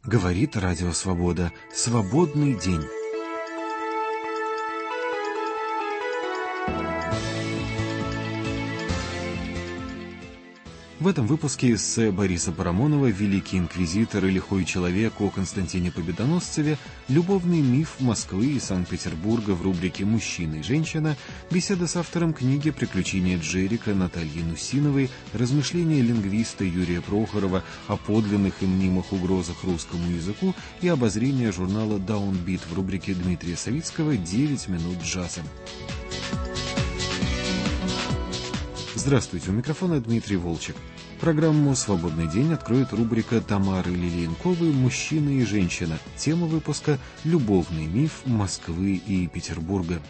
Говорит Радио Свобода. Свободный день. В этом выпуске эссе Бориса Парамонова «Великий инквизитор и лихой человек» о Константине Победоносцеве, любовный миф Москвы и Санкт-Петербурга в рубрике «Мужчина и женщина», беседа с автором книги «Приключения Джерика» Натальей Нусиновой, размышления лингвиста Юрия Прохорова о подлинных и мнимых угрозах русскому языку и обозрение журнала «Даунбит» в рубрике Дмитрия Савицкого «9 минут джаза». Здравствуйте, у микрофона Дмитрий Волчек. Программу «Свободный день» откроет рубрика Тамары Лилиенковой «Мужчина и женщина». Тема выпуска «Любовный миф Москвы и Петербурга».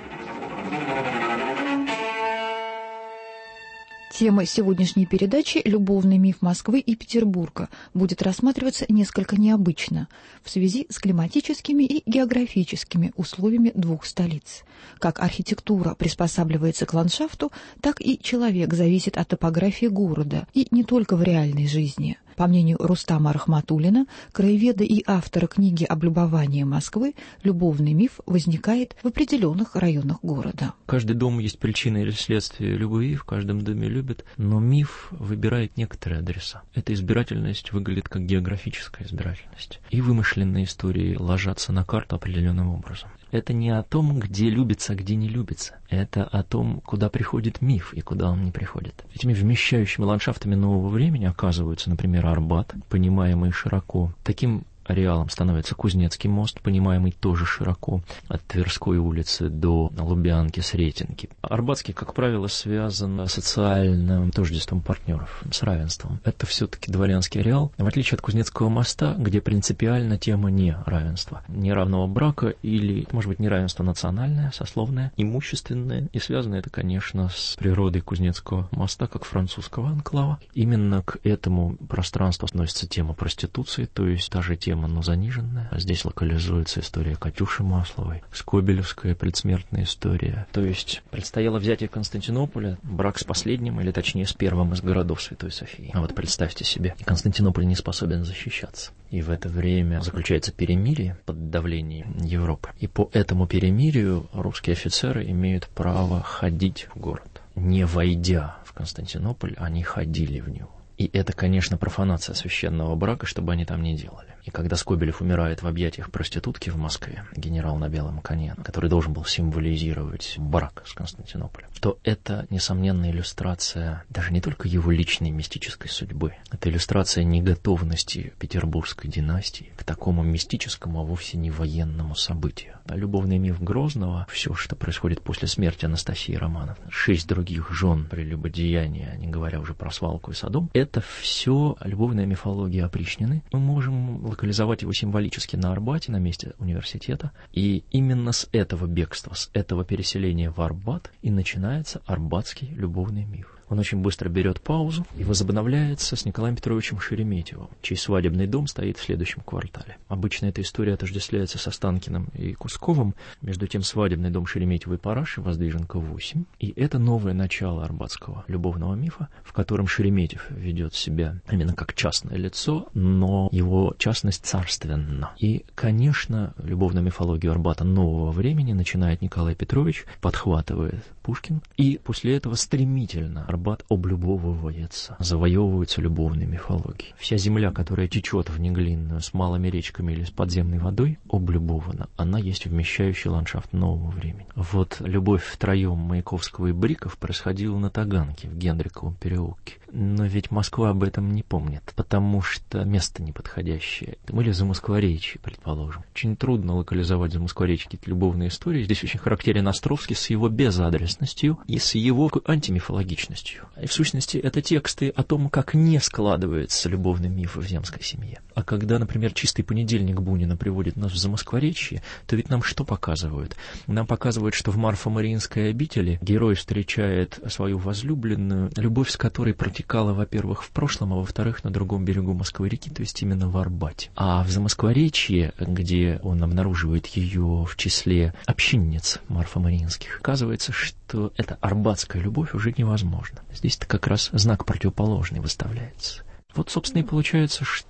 Тема сегодняшней передачи «Любовный миф Москвы и Петербурга» будет рассматриваться несколько необычно в связи с климатическими и географическими условиями двух столиц. Как архитектура приспосабливается к ландшафту, так и человек зависит от топографии города, и не только в реальной жизни. По мнению Рустама Рахматуллина, краеведа и автора книги «Облюбование Москвы», любовный миф возникает в определенных районах города. Каждый дом есть причина или следствие любви, в каждом доме любят, но миф выбирает некоторые адреса. Эта избирательность выглядит как географическая избирательность. И вымышленные истории ложатся на карту определенным образом. Это не о том, где любится, а где не любится. Это о том, куда приходит миф и куда он не приходит. Этими вмещающими ландшафтами нового времени оказываются, например, Арбат, понимаемый широко. Таким ареалом становится Кузнецкий мост, понимаемый тоже широко, от Тверской улицы до Лубянки, Сретенки. Арбатский, как правило, связан с социальным тождеством партнеров, с равенством. Это все-таки дворянский ареал, в отличие от Кузнецкого моста, где принципиально тема не равенства, неравного брака или, может быть, неравенство национальное, сословное, имущественное. И связано это, конечно, с природой Кузнецкого моста, как французского анклава. Именно к этому пространству относится тема проституции, то есть та же тема, но заниженная. Здесь локализуется история Катюши Масловой, скобелевская предсмертная история. То есть предстояло взятие Константинополя, брак с последним, или точнее с первым из городов Святой Софии. А вот представьте себе, Константинополь не способен защищаться. И в это время заключается перемирие под давлением Европы. И по этому перемирию русские офицеры имеют право ходить в город. Не войдя в Константинополь, они ходили в него. И это, конечно, профанация священного брака, что бы они там ни делали. И когда Скобелев умирает в объятиях проститутки в Москве, генерал на белом коне, который должен был символизировать брак с Константинополем, то это, несомненно, иллюстрация даже не только его личной мистической судьбы. Это иллюстрация неготовности петербургской династии к такому мистическому, а вовсе не военному событию. А любовный миф Грозного, все, что происходит после смерти Анастасии Романовны, 6 других жен прелюбодеяния, не говоря уже про свалку и Содом, это все любовная мифология опричнины. Мы можем локализовать его символически на Арбате, на месте университета. И именно с этого бегства, с этого переселения в Арбат и начинается арбатский любовный миф. Он очень быстро берет паузу и возобновляется с Николаем Петровичем Шереметьевым, чей свадебный дом стоит в следующем квартале. Обычно эта история отождествляется с Останкиным и Кусковым. Между тем, свадебный дом Шереметьевой Параши, Воздвиженка 8. И это новое начало арбатского любовного мифа, в котором Шереметьев ведет себя именно как частное лицо, но его частность царственна. И, конечно, любовную мифологию Арбата нового времени начинает Николай Петрович, подхватывает Пушкин, и после этого стремительно Арбат облюбовывается, завоевывается любовной мифологией. Вся земля, которая течет в неглинную с малыми речками или с подземной водой, облюбована. Она есть вмещающий ландшафт нового времени. Вот любовь втроем Маяковского и Бриков происходила на Таганке, в Генриковом переулке. Но ведь Москва об этом не помнит, потому что место неподходящее. Или Замоскворечье, предположим. Очень трудно локализовать Замоскворечье какие-то любовные истории. Здесь очень характерен Островский с его безадресностью и с его антимифологичностью. И в сущности, это тексты о том, как не складывается любовный миф в земской семье. А когда, например, «Чистый понедельник» Бунина приводит нас в Замоскворечье, то ведь нам что показывают? Нам показывают, что в Марфо-Мариинской обители герой встречает свою возлюбленную, любовь с которой протекала, во-первых, в прошлом, а во-вторых, на другом берегу Москвы-реки, то есть именно в Арбате. А в Замоскворечье, где он обнаруживает ее в числе общинниц Марфо-Мариинских, оказывается, что эта арбатская любовь уже невозможна. Здесь-то как раз знак противоположный выставляется. Вот, собственно, и получается, что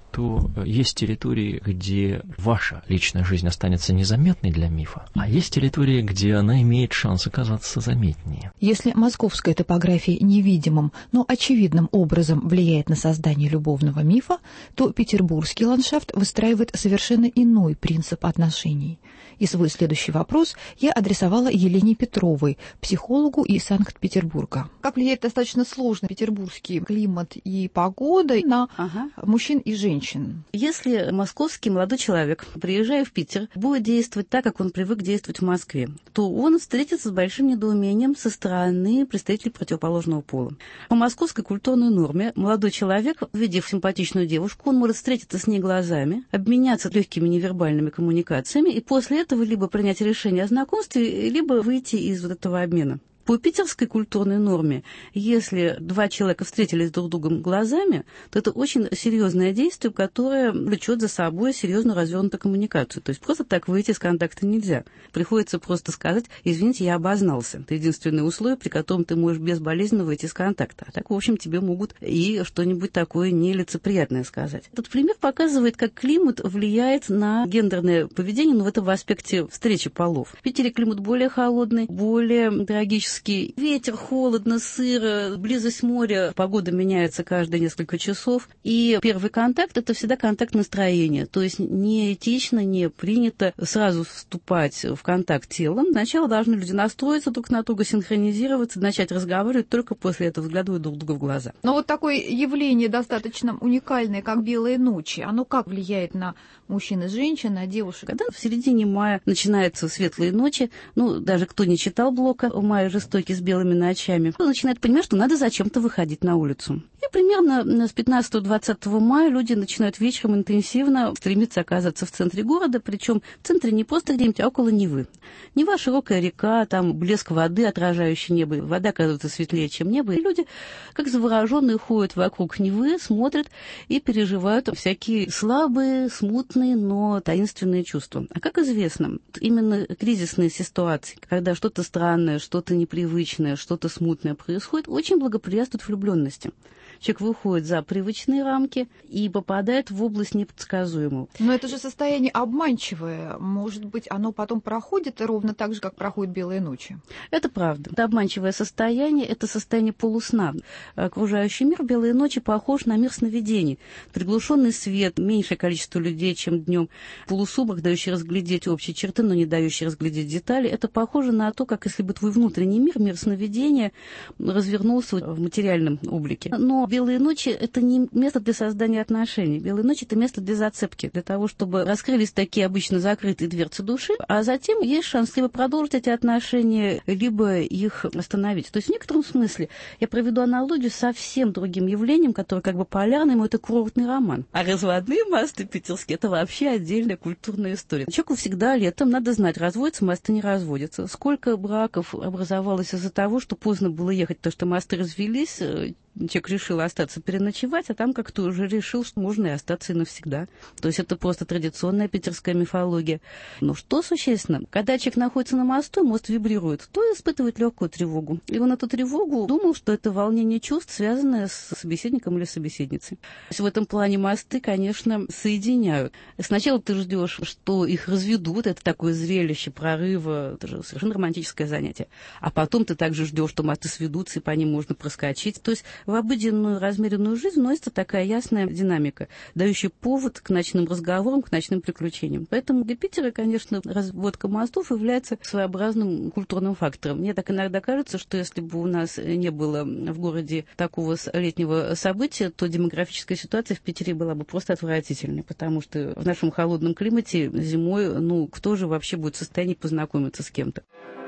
что есть территории, где ваша личная жизнь останется незаметной для мифа, а есть территории, где она имеет шанс оказаться заметнее. Если московская топография невидимым, но очевидным образом влияет на создание любовного мифа, то петербургский ландшафт выстраивает совершенно иной принцип отношений. И свой следующий вопрос я адресовала Елене Петровой, психологу из Санкт-Петербурга. Как влияет достаточно сложный петербургский климат и погода на мужчин и женщин? Если московский молодой человек, приезжая в Питер, будет действовать так, как он привык действовать в Москве, то он встретится с большим недоумением со стороны представителей противоположного пола. По московской культурной норме молодой человек, увидев симпатичную девушку, он может встретиться с ней глазами, обменяться легкими невербальными коммуникациями и после этого либо принять решение о знакомстве, либо выйти из вот этого обмена. По питерской культурной норме, если два человека встретились друг с другом глазами, то это очень серьезное действие, которое влечет за собой серьезную развернутую коммуникацию. То есть просто так выйти из контакта нельзя. Приходится просто сказать: извините, я обознался. Это единственное условие, при котором ты можешь безболезненно выйти из контакта. А так, в общем, тебе могут и что-нибудь такое нелицеприятное сказать. Этот пример показывает, как климат влияет на гендерное поведение, но в этом аспекте встречи полов. В Питере климат более холодный, более трагический. Ветер, холодно, сыро, близость моря, погода меняется каждые несколько часов. И первый контакт – это всегда контакт настроения. То есть не этично, не принято сразу вступать в контакт телом. Сначала должны люди настроиться друг на друга, синхронизироваться, начать разговаривать, только после этого взглядывать друг другу в глаза. Но вот такое явление достаточно уникальное, как белые ночи, оно как влияет на мужчин и женщин, на девушек? Когда в середине мая начинаются светлые ночи, даже кто не читал Блока «Май жестокий с белыми ночами», он начинает понимать, что надо зачем-то выходить на улицу. И примерно с 15-20 мая люди начинают вечером интенсивно стремиться оказаться в центре города, причем в центре не просто где-нибудь, а около Невы. Нева — широкая река, там блеск воды, отражающий небо, вода кажется светлее, чем небо, и люди, как завороженные, ходят вокруг Невы, смотрят и переживают всякие слабые, смутные, но таинственные чувства. А как известно, именно кризисные ситуации, когда что-то странное, что-то непривычное, что-то смутное происходит, очень благоприятствуют влюбленности. Человек выходит за привычные рамки и попадает в область непредсказуемого. Но это же состояние обманчивое. Может быть, оно потом проходит ровно так же, как проходят белые ночи? Это правда. Это обманчивое состояние, это состояние полусна. Окружающий мир белые ночи похож на мир сновидений. Приглушенный свет, меньшее количество людей, чем днем, полусумрак, дающий разглядеть общие черты, но не дающий разглядеть детали. Это похоже на то, как если бы твой внутренний мир, мир сновидения, развернулся в материальном облике. Но белые ночи – это не место для создания отношений. Белые ночи – это место для зацепки, для того, чтобы раскрылись такие обычно закрытые дверцы души, а затем есть шанс либо продолжить эти отношения, либо их остановить. То есть в некотором смысле я проведу аналогию с совсем другим явлением, которое как бы полярное, но это курортный роман. А разводные мосты питерские – это вообще отдельная культурная история. Человеку всегда летом надо знать, разводятся мосты, не разводятся. Сколько браков образовалось из-за того, что поздно было ехать, потому что мосты развелись, человек решил остаться переночевать, а там как-то уже решил, что можно и остаться и навсегда. То есть это просто традиционная питерская мифология. Но что существенно? Когда человек находится на мосту, мост вибрирует, то испытывает легкую тревогу. И он эту тревогу думал, что это волнение чувств, связанное с собеседником или собеседницей. То есть в этом плане мосты, конечно, соединяют. Сначала ты ждешь, что их разведут, это такое зрелище прорыва, это же совершенно романтическое занятие. А потом ты также ждешь, что мосты сведутся, и по ним можно проскочить. То есть в обыденную размеренную жизнь вносится такая ясная динамика, дающая повод к ночным разговорам, к ночным приключениям. Поэтому для Питера, конечно, разводка мостов является своеобразным культурным фактором. Мне так иногда кажется, что если бы у нас не было в городе такого летнего события, то демографическая ситуация в Питере была бы просто отвратительной, потому что в нашем холодном климате зимой, кто же вообще будет в состоянии познакомиться с кем-то?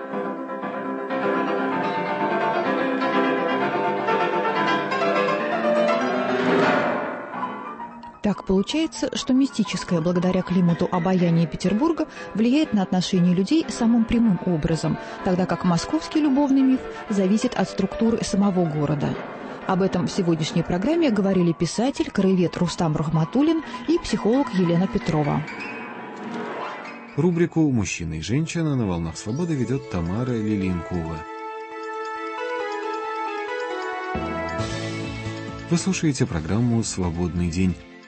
Так получается, что мистическое благодаря климату обаяние Петербурга влияет на отношения людей самым прямым образом, тогда как московский любовный миф зависит от структуры самого города. Об этом в сегодняшней программе говорили писатель, краевед Рустам Рахматуллин и психолог Елена Петрова. Рубрику «Мужчина и женщина» на «Волнах свободы» ведет Тамара Лилинкова. Вы слушаете программу «Свободный день».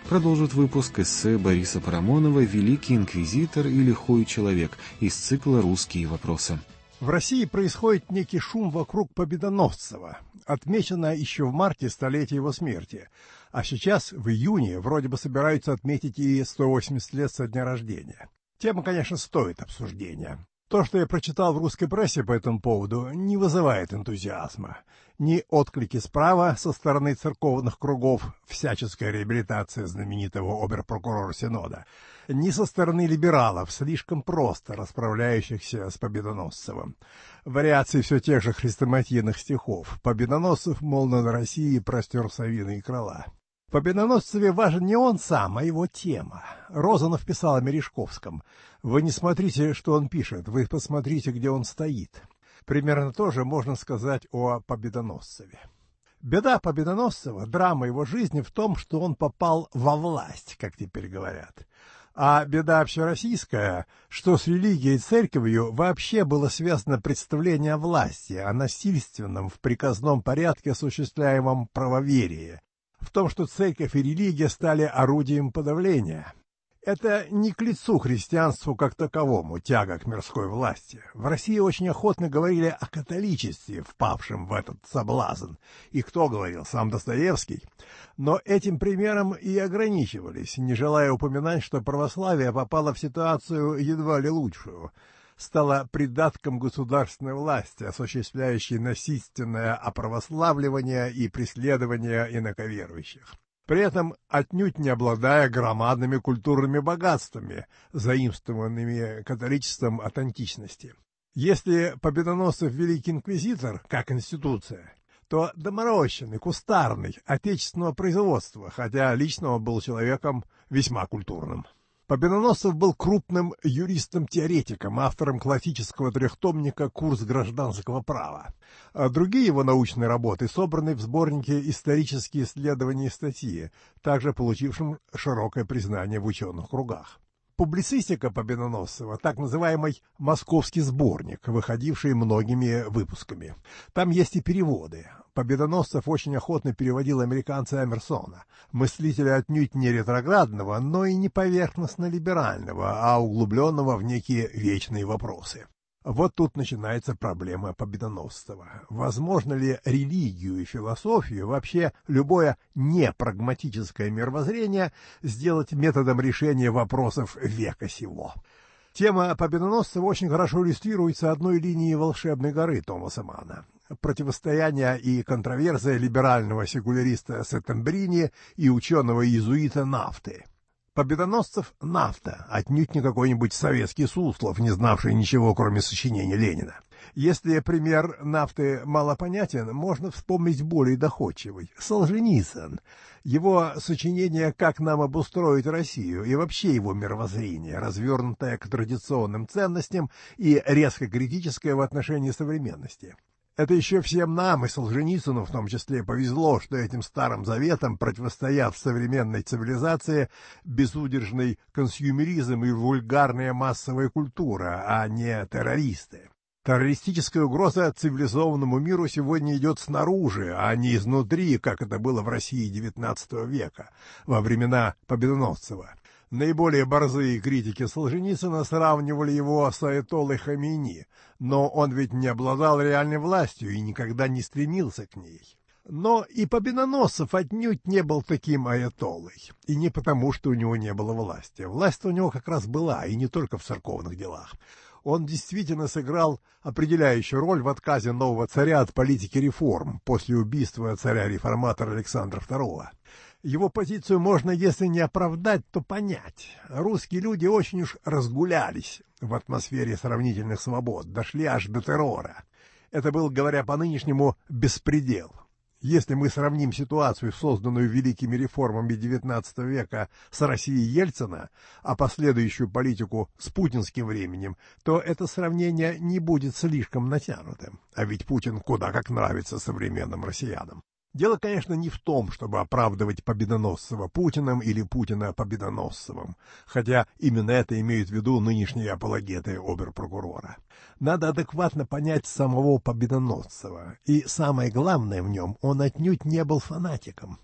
продолжит выпуск эссе Бориса Парамонова «Великий инквизитор и лихой человек» из цикла «Русские вопросы». В России происходит некий шум вокруг Победоносцева, отмечено еще в марте столетие его смерти, а сейчас, в июне, вроде бы собираются отметить и 180 лет со дня рождения. Тема, конечно, стоит обсуждения. То, что я прочитал в русской прессе по этому поводу, не вызывает энтузиазма. Ни отклики справа со стороны церковных кругов, всяческая реабилитация знаменитого оберпрокурора Синода, ни со стороны либералов, слишком просто расправляющихся с Победоносцевым. Вариации все тех же хрестоматийных стихов. Победоносцев, мол, над Россией простер совиные крыла. В Победоносцеве важен не он сам, а его тема. Розанов писал о Мережковском: «Вы не смотрите, что он пишет, вы посмотрите, где он стоит». Примерно то же можно сказать о Победоносцеве. Беда Победоносцева, драма его жизни в том, что он попал во власть, как теперь говорят. А беда общероссийская, что с религией и церковью вообще было связано представление о власти, о насильственном в приказном порядке осуществляемом правоверии, в том, что церковь и религия стали орудием подавления. Это не к лицу христианству как таковому, тяга к мирской власти. В России очень охотно говорили о католичестве, впавшем в этот соблазн. И кто говорил? Сам Достоевский. Но этим примером и ограничивались, не желая упоминать, что православие попало в ситуацию едва ли лучшую. Стало придатком государственной власти, осуществляющей насильственное оправославливание и преследование инаковерующих. При этом отнюдь не обладая громадными культурными богатствами, заимствованными католичеством от античности. Если Победоносцев великий инквизитор, как институция, то доморощенный, кустарный, отечественного производства, хотя лично он был человеком весьма культурным. Победоносцев был крупным юристом-теоретиком, автором классического трехтомника «Курс гражданского права». А другие его научные работы собраны в сборнике «Исторические исследования и статьи», также получившем широкое признание в ученых кругах. Публицистика Победоносцева, так называемый «Московский сборник», выходивший многими выпусками. Там есть и переводы. Победоносцев очень охотно переводил американца Эмерсона, мыслителя отнюдь не ретроградного, но и не поверхностно-либерального, а углубленного в некие вечные вопросы. Вот тут начинается проблема Победоносцева. Возможно ли религию и философию, вообще любое непрагматическое мировоззрение, сделать методом решения вопросов века сего? Тема Победоносцева очень хорошо иллюстрируется одной линией «Волшебной горы» Томаса Манна. Противостояние и контроверсия либерального секуляриста Сеттембрини и ученого-иезуита Нафты. Победоносцев — Нафта, отнюдь не какой-нибудь советский Суслов, не знавший ничего, кроме сочинений Ленина. Если пример Нафты малопонятен, можно вспомнить более доходчивый — Солженицын. Его сочинение «Как нам обустроить Россию» и вообще его мировоззрение, развернутое к традиционным ценностям и резко критическое в отношении современности. Это еще всем нам, и Солженицыну в том числе, повезло, что этим старым заветам противостоят в современной цивилизации безудержный консюмеризм и вульгарная массовая культура, а не террористы. Террористическая угроза цивилизованному миру сегодня идет снаружи, а не изнутри, как это было в России XIX века, во времена Победоносцева. Наиболее борзые критики Солженицына сравнивали его с аятоллой Хамейни, но он ведь не обладал реальной властью и никогда не стремился к ней. Но и Победоносцев отнюдь не был таким аятоллой, и не потому, что у него не было власти. Власть у него как раз была, и не только в церковных делах. Он действительно сыграл определяющую роль в отказе нового царя от политики реформ после убийства царя-реформатора Александра II. Его позицию можно, если не оправдать, то понять. Русские люди очень уж разгулялись в атмосфере сравнительных свобод, дошли аж до террора. Это был, говоря по-нынешнему, беспредел. Если мы сравним ситуацию, созданную великими реформами XIX века, с Россией Ельцина, а последующую политику с путинским временем, то это сравнение не будет слишком натянутым. А ведь Путин куда как нравится современным россиянам. Дело, конечно, не в том, чтобы оправдывать Победоносцева Путиным или Путина Победоносцевым, хотя именно это имеют в виду нынешние апологеты оберпрокурора. Надо адекватно понять самого Победоносцева, и самое главное в нем, он отнюдь не был фанатиком.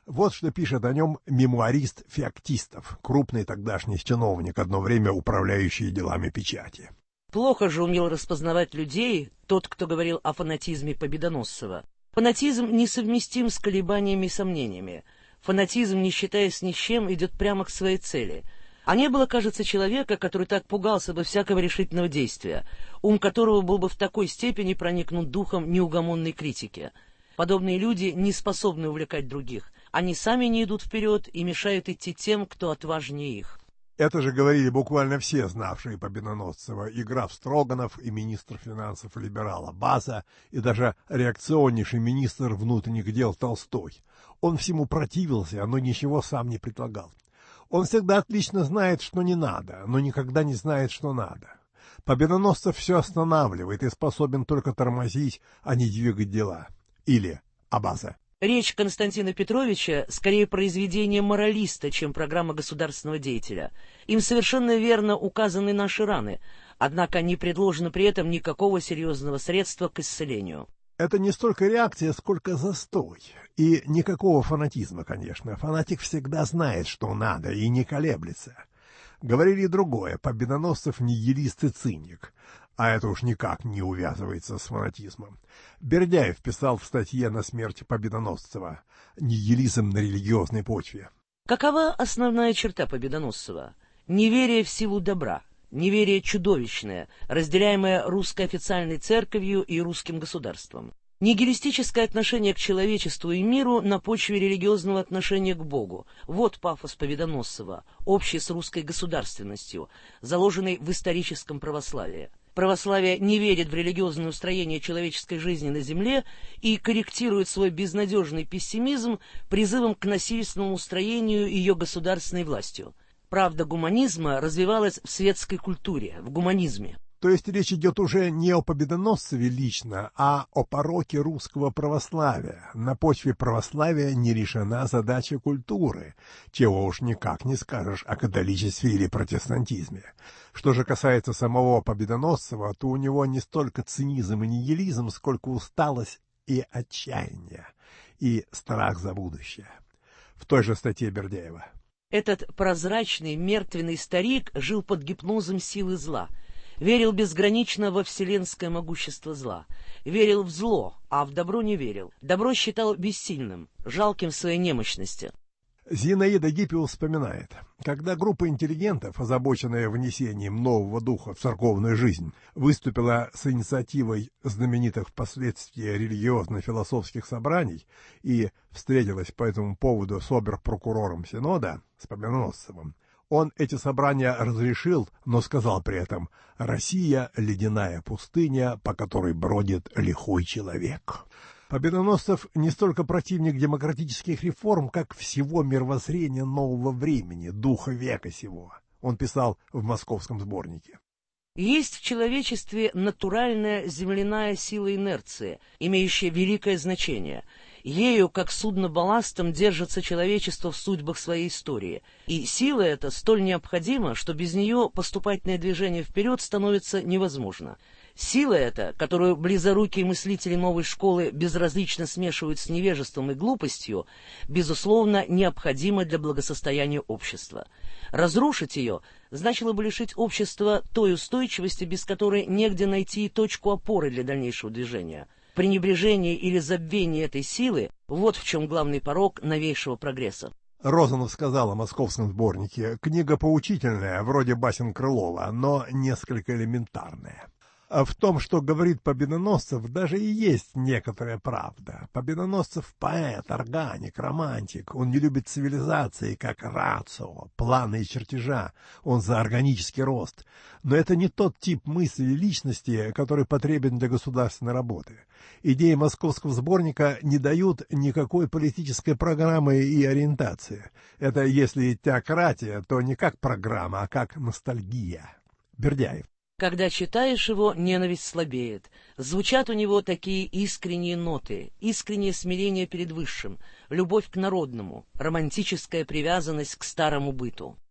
Вот что пишет о нем мемуарист Феоктистов, крупный тогдашний чиновник, одно время управляющий делами печати. Плохо же умел распознавать людей тот, кто говорил о фанатизме Победоносцева. Фанатизм несовместим с колебаниями и сомнениями. Фанатизм, не считаясь ни с чем, идет прямо к своей цели. А не было, кажется, человека, который так пугался бы всякого решительного действия, ум которого был бы в такой степени проникнут духом неугомонной критики. Подобные люди не способны увлекать других. Они сами не идут вперед и мешают идти тем, кто отважнее их. Это же говорили буквально все знавшие Победоносцева, и граф Строганов, и министр финансов либерала База, и даже реакционнейший министр внутренних дел Толстой. Он всему противился, но ничего сам не предлагал. Он всегда отлично знает, что не надо, но никогда не знает, что надо. Победоносцев все останавливает и способен только тормозить, а не двигать дела. Или Абаза. Речь Константина Петровича скорее произведение моралиста, чем программа государственного деятеля. Им совершенно верно указаны наши раны, однако не предложено при этом никакого серьезного средства к исцелению. Это не столько реакция, сколько застой. И никакого фанатизма, конечно. Фанатик всегда знает, что надо, и не колеблется. Говорили другое: Победоносцев нигилист и циник. А это уж никак не увязывается с фанатизмом. Бердяев писал в статье на смерть Победоносцева «Нигилизм на религиозной почве». Какова основная черта Победоносцева? Неверие в силу добра, неверие чудовищное, разделяемое русской официальной церковью и русским государством. Нигилистическое отношение к человечеству и миру на почве религиозного отношения к Богу. Вот пафос Победоносцева, общий с русской государственностью, заложенный в историческом православии. Православие не верит в религиозное устроение человеческой жизни на земле и корректирует свой безнадежный пессимизм призывом к насильственному устроению ее государственной властью. Правда гуманизма развивалась в светской культуре, в гуманизме. То есть речь идет уже не о Победоносцеве лично, а о пороке русского православия. На почве православия не решена задача культуры, чего уж никак не скажешь о католичестве или протестантизме. Что же касается самого Победоносцева, то у него не столько цинизм и нигилизм, сколько усталость и отчаяние, и страх за будущее. В той же статье Бердяева. Этот прозрачный, мертвенный старик жил под гипнозом силы зла. Верил безгранично во вселенское могущество зла. Верил в зло, а в добро не верил. Добро считал бессильным, жалким в своей немощности. Зинаида Гиппиус вспоминает: когда группа интеллигентов, озабоченная внесением нового духа в церковную жизнь, выступила с инициативой знаменитых впоследствии религиозно-философских собраний и встретилась по этому поводу с обер-прокурором Синода, с Победоносцевым, он эти собрания разрешил, но сказал при этом: «Россия — ледяная пустыня, по которой бродит лихой человек». Победоносцев не столько противник демократических реформ, как всего мировоззрения нового времени, духа века сего. Он писал в Московском сборнике. Есть в человечестве натуральная земляная сила инерции, имеющая великое значение. Ею, как судно-балластом, держится человечество в судьбах своей истории. И сила эта столь необходима, что без нее поступательное движение вперед становится невозможно. Сила эта, которую близорукие мыслители новой школы безразлично смешивают с невежеством и глупостью, безусловно, необходима для благосостояния общества. Разрушить ее значило бы лишить общества той устойчивости, без которой негде найти точку опоры для дальнейшего движения. Пренебрежение или забвение этой силы – вот в чем главный порок новейшего прогресса. Розанов сказал о Московском сборнике: книга поучительная, вроде басен Крылова, но несколько элементарная. А в том, что говорит Победоносцев, даже и есть некоторая правда. Победоносцев — поэт, органик, романтик. Он не любит цивилизации, как рацио, планы и чертежа. Он за органический рост. Но это не тот тип мысли и личности, который потребен для государственной работы. Идеи Московского сборника не дают никакой политической программы и ориентации. Это, если и теократия, то не как программа, а как ностальгия. Бердяев. Когда читаешь его, ненависть слабеет. Звучат у него такие искренние ноты, искреннее смирение перед высшим, любовь к народному, романтическая привязанность к старому быту.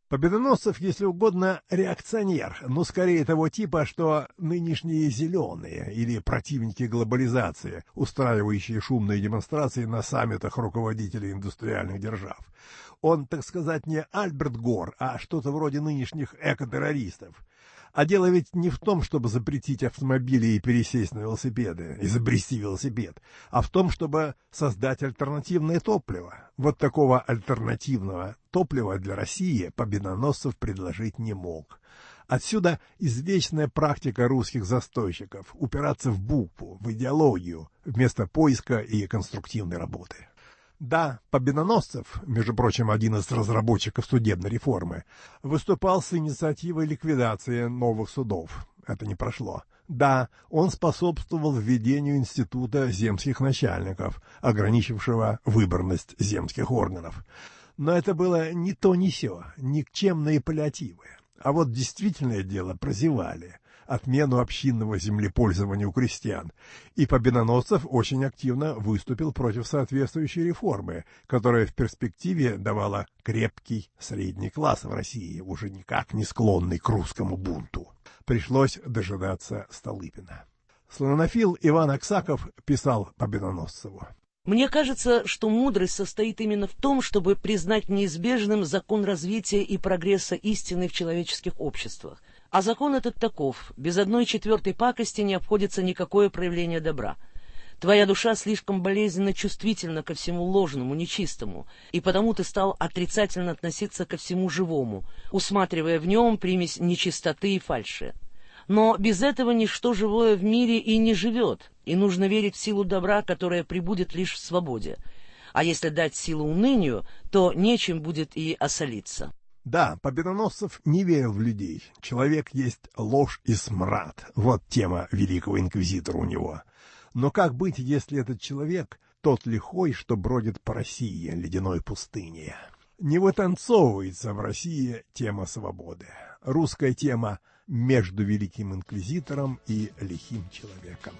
Победоносцев, если угодно, реакционер, но скорее того типа, что нынешние зеленые или противники глобализации, устраивающие шумные демонстрации на саммитах руководителей индустриальных держав. Он, так сказать, не Альберт Гор, а что-то вроде нынешних экотеррористов. А дело ведь не в том, чтобы запретить автомобили и пересесть на велосипеды, изобрести велосипед, а в том, чтобы создать альтернативное топливо. Вот такого альтернативного топлива для России Победоносцев предложить не мог. Отсюда извечная практика русских застойщиков – упираться в букву, в идеологию, вместо поиска и конструктивной работы. Да, Победоносцев, между прочим, один из разработчиков судебной реформы, выступал с инициативой ликвидации новых судов. Это не прошло. Да, он способствовал введению института земских начальников, ограничившего выборность земских органов. Но это было ни то ни сё, никчемные паллиативы. А вот действительное дело прозевали. Отмену общинного землепользования у крестьян, и Победоносцев очень активно выступил против соответствующей реформы, которая в перспективе давала крепкий средний класс в России, уже никак не склонный к русскому бунту. Пришлось дожидаться Столыпина. Славянофил Иван Аксаков писал Победоносцеву: «Мне кажется, что мудрость состоит именно в том, чтобы признать неизбежным закон развития и прогресса истины в человеческих обществах. А закон этот таков: без 1/4 пакости не обходится никакое проявление добра. Твоя душа слишком болезненно чувствительна ко всему ложному, нечистому, и потому ты стал отрицательно относиться ко всему живому, усматривая в нем примесь нечистоты и фальши. Но без этого ничто живое в мире и не живет, и нужно верить в силу добра, которая пребудет лишь в свободе. А если дать силу унынию, то нечем будет и осолиться». Да, Победоносцев не верил в людей. Человек есть ложь и смрад. Вот тема великого инквизитора у него. Но как быть, если этот человек тот лихой, что бродит по России, ледяной пустыне? Не вытанцовывается в России тема свободы. Русская тема между великим инквизитором и лихим человеком.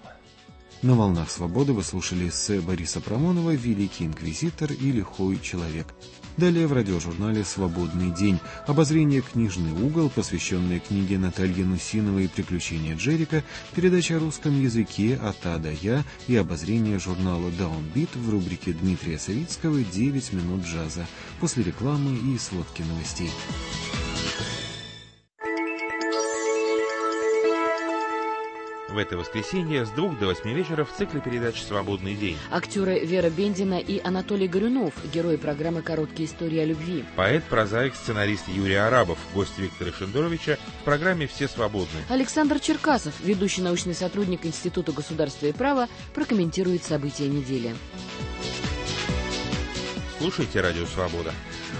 На «Волнах свободы» вы слушали эссе Бориса Парамонова «Великий инквизитор и лихой человек». Далее в радиожурнале «Свободный день» обозрение «Книжный угол», посвященное книге Натальи Нусиновой «Приключения Джерика», передача о русском языке от А до Я и обозрение журнала «Даунбит» в рубрике Дмитрия Савицкого «9 минут джаза» после рекламы и сводки новостей. В это воскресенье с 2 до 8 вечера в цикле передач «Свободный день». Актеры Вера Бендина и Анатолий Горюнов, герои программы «Короткие истории о любви». Поэт, прозаик, сценарист Юрий Арабов, гость Виктора Шендеровича в программе «Все свободны». Александр Черкасов, ведущий научный сотрудник Института государства и права, прокомментирует события недели. Слушайте «Радио Свобода».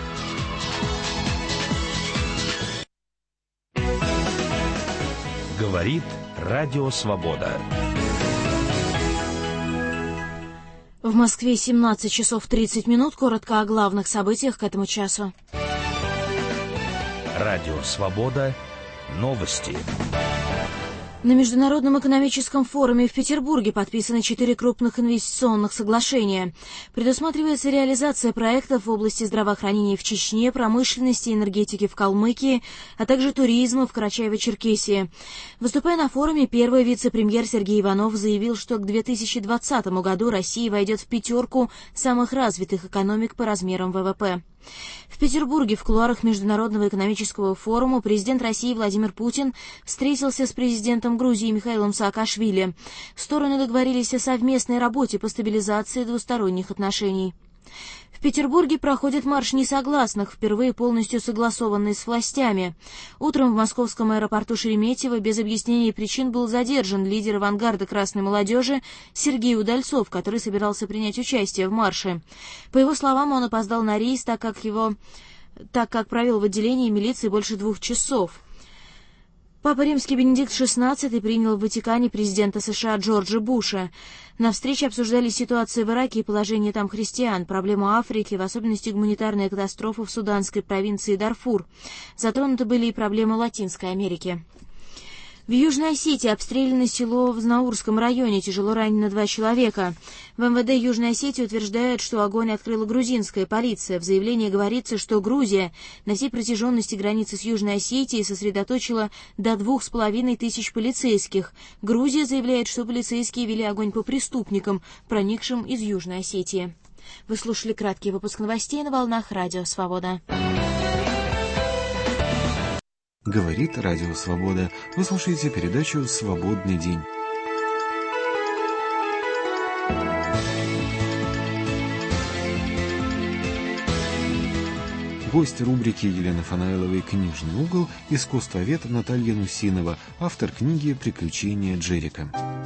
Говорит Радио Свобода. В Москве 17 часов 30 минут. Коротко о главных событиях к этому часу. Радио Свобода. Новости. На Международном экономическом форуме в Петербурге подписаны 4 крупных инвестиционных соглашения. Предусматривается реализация проектов в области здравоохранения в Чечне, промышленности и энергетики в Калмыкии, а также туризма в Карачаево-Черкесии. Выступая на форуме, первый вице-премьер Сергей Иванов заявил, что к 2020 году Россия войдет в 5 самых развитых экономик по размерам ВВП. В Петербурге в кулуарах Международного экономического форума президент России Владимир Путин встретился с президентом Грузии Михаилом Саакашвили. Стороны договорились о совместной работе по стабилизации двусторонних отношений. В Петербурге проходит марш несогласных, впервые полностью согласованный с властями. Утром в московском аэропорту Шереметьево без объяснений причин был задержан лидер авангарда красной молодежи Сергей Удальцов, который собирался принять участие в марше. По его словам, он опоздал на рейс, так как провел в отделении милиции больше 2 часов. Папа Римский Бенедикт XVI принял в Ватикане президента США Джорджа Буша. На встрече обсуждали ситуацию в Ираке и положение там христиан, проблему Африки, в особенности гуманитарные катастрофы в суданской провинции Дарфур. Затронуты были и проблемы Латинской Америки. В В Южной Осетии обстреляно село в Знаурском районе, тяжело ранено 2 человека. В МВД Южной Осетии утверждают, что огонь открыла грузинская полиция. В заявлении говорится, что Грузия на всей протяженности границы с Южной Осетией сосредоточила до 2500 полицейских. Грузия заявляет, что полицейские вели огонь по преступникам, проникшим из Южной Осетии. Вы слушали краткий выпуск новостей на волнах Радио Свобода. Говорит Радио Свобода. Вы слушаете передачу «Свободный день». Гость рубрики Елены Фанаиловой «Книжный угол» — искусствовед Наталья Нусинова, автор книги «Приключения Джерика».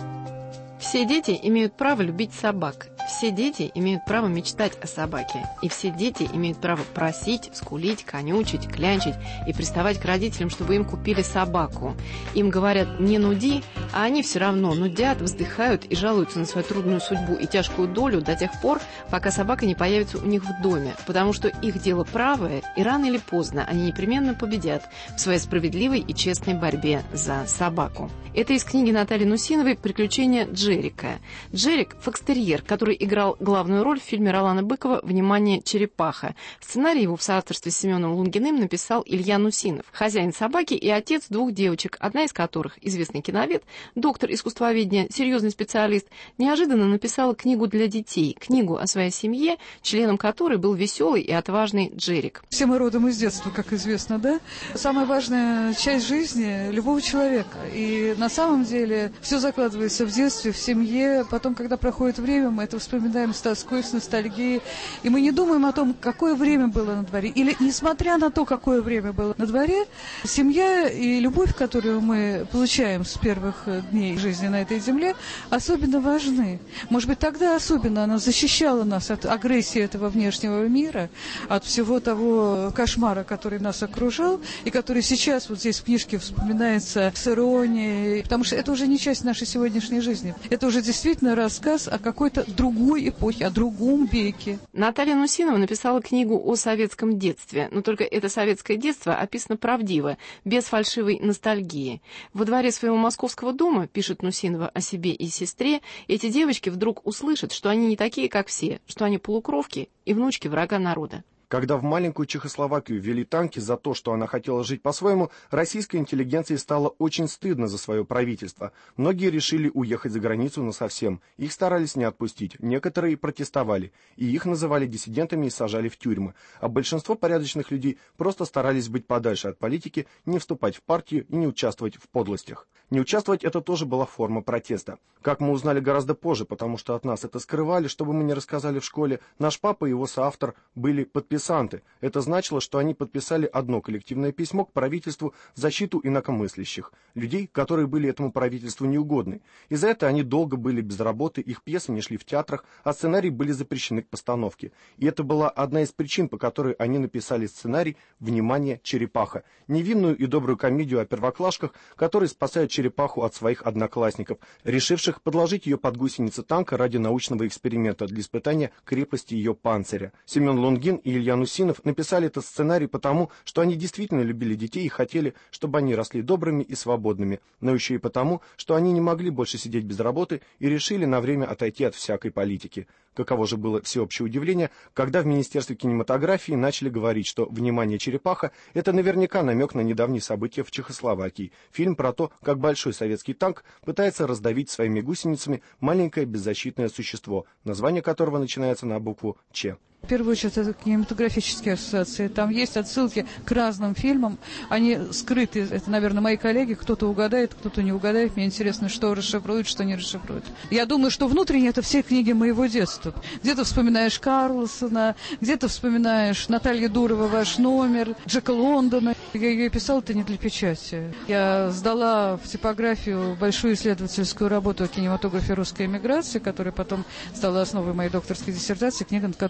Все дети имеют право любить собак. Все дети имеют право мечтать о собаке. И все дети имеют право просить, скулить, конючить, клянчить и приставать к родителям, чтобы им купили собаку. Им говорят «не нуди», а они все равно нудят, вздыхают и жалуются на свою трудную судьбу и тяжкую долю до тех пор, пока собака не появится у них в доме, потому что их дело правое, и рано или поздно они непременно победят в своей справедливой и честной борьбе за собаку. Это из книги Натальи Нусиновой «Приключения Джерика». Джерик – фокстерьер, который играл главную роль в фильме Ролана Быкова «Внимание, черепаха». Сценарий его в соавторстве с Семеном Лунгиным написал Илья Нусинов, хозяин собаки и отец 2 девочек, одна из которых, известный киновед, доктор искусствоведения, серьезный специалист, неожиданно написала книгу для детей, книгу о своей семье, членом которой был веселый и отважный Джерик. Все мы родом из детства, как известно, да? Самая важная часть жизни любого человека. И на самом деле все закладывается в детстве, в семье. Потом, когда проходит время, мы это вспоминаем с тоской, с ностальгией. И мы не думаем о том, какое время было на дворе. Или, несмотря на то, какое время было на дворе, семья и любовь, которую мы получаем с первых дней жизни на этой земле, особенно важны. Может быть, тогда особенно она защищала нас от агрессии этого внешнего мира, от всего того кошмара, который нас окружал, и который сейчас вот здесь в книжке вспоминается с иронией, потому что это уже не часть нашей сегодняшней жизни. Это уже действительно рассказ о какой-то другой эпохе, о другом веке. Наталья Нусинова написала книгу о советском детстве, но только это советское детство описано правдиво, без фальшивой ностальгии. Во дворе своего московского дома, пишет Нусинова о себе и сестре, эти девочки вдруг услышат, что они не такие, как все, что они полукровки и внучки врага народа. Когда в маленькую Чехословакию ввели танки за то, что она хотела жить по-своему, российской интеллигенции стало очень стыдно за свое правительство. Многие решили уехать за границу насовсем. Их старались не отпустить. Некоторые протестовали. И их называли диссидентами и сажали в тюрьмы. А большинство порядочных людей просто старались быть подальше от политики, не вступать в партию и не участвовать в подлостях. Не участвовать — это тоже была форма протеста. Как мы узнали гораздо позже, потому что от нас это скрывали, чтобы мы не рассказали в школе, наш папа и его соавтор были подписанты. Это значило, что они подписали одно коллективное письмо к правительству в защиту инакомыслящих, людей, которые были этому правительству неугодны. И за это они долго были без работы, их пьесы не шли в театрах, а сценарии были запрещены к постановке. И это была одна из причин, по которой они написали сценарий «Внимание, черепаха», невинную и добрую комедию о первоклашках, которые спасают черепаху от своих одноклассников, решивших подложить ее под гусеницы танка ради научного эксперимента для испытания крепости ее панциря. Семен Лунгин и Илья Нусинов написали этот сценарий потому, что они действительно любили детей и хотели, чтобы они росли добрыми и свободными, но еще и потому, что они не могли больше сидеть без работы и решили на время отойти от всякой политики. Каково же было всеобщее удивление, когда в Министерстве кинематографии начали говорить, что «Внимание, черепаха» — это наверняка намек на недавние события в Чехословакии. Фильм про то, как большой советский танк пытается раздавить своими гусеницами маленькое беззащитное существо, название которого начинается на букву «Ч». В первую очередь, это кинематографические ассоциации. Там есть отсылки к разным фильмам. Они скрыты. Это, наверное, мои коллеги. Кто-то угадает, кто-то не угадает. Мне интересно, что расшифруют, что не расшифруют. Я думаю, что внутренне это все книги моего детства. Где-то вспоминаешь Карлсона, где-то вспоминаешь Наталью Дурову «Ваш номер», Джека Лондона. Я ее писала-то не для печати. Я сдала в типографию большую исследовательскую работу о кинематографе русской эмиграции, которая потом стала основой моей докторской диссертации, книга, над которой я работала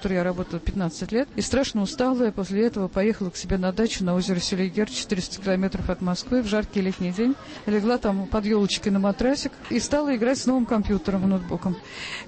работала 15 лет, и страшно усталая после этого поехала к себе на дачу на озеро Селигер, 400 километров от Москвы, в жаркий летний день. Легла там под елочкой на матрасик и стала играть с новым компьютером, ноутбуком.